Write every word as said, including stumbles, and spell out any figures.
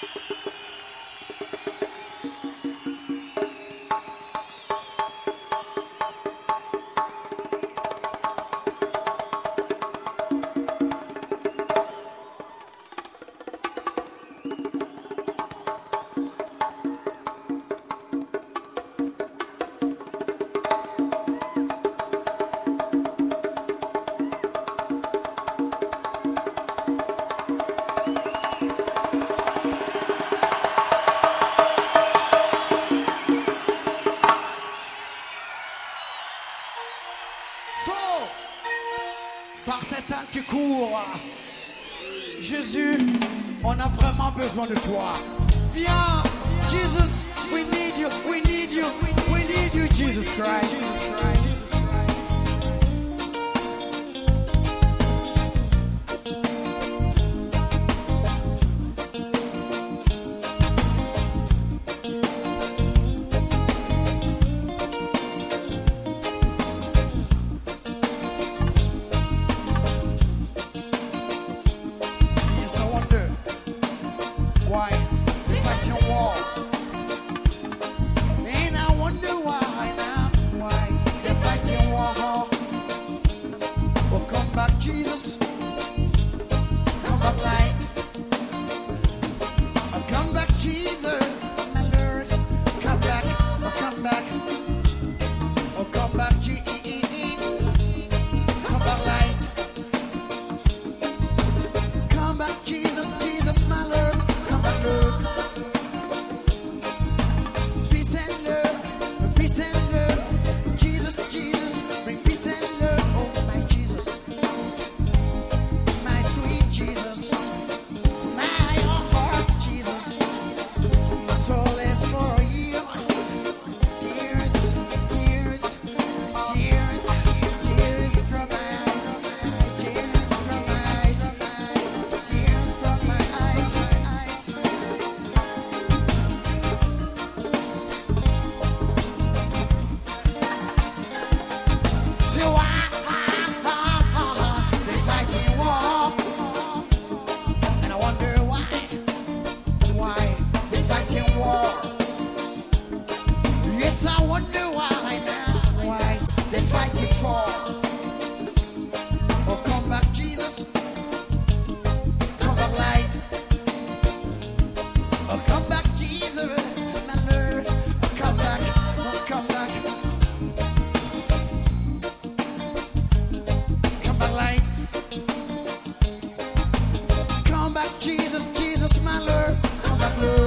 Par ces temps qui courent, Jésus, on a vraiment besoin de toi. Viens, Jesus, we need you, we need you, we need you, Jesus Christ. Jesus Christ. Jesus, come back light. Oh, come back Jesus, my Lord. Come back, oh come back. Oh come back Jesus, come back light. Come back Jesus, Jesus my Lord. Come back Lord. Peace and love, peace and love. Jesus, Jesus, bring peace and love. Oh my Jesus. Jesus, my heart, Jesus, my soul is for you. Tears, tears, tears, tears from my eyes, tears from my eyes, tears from my eyes, eyes. So I Yes, I wonder why now, why they're fighting for. Oh, come back, Jesus. Come back, light. Oh, come back, Jesus, my Lord. Oh, come back, oh, come back. Come back, light. Come back, Jesus, Jesus, my Lord. Come back, Lord.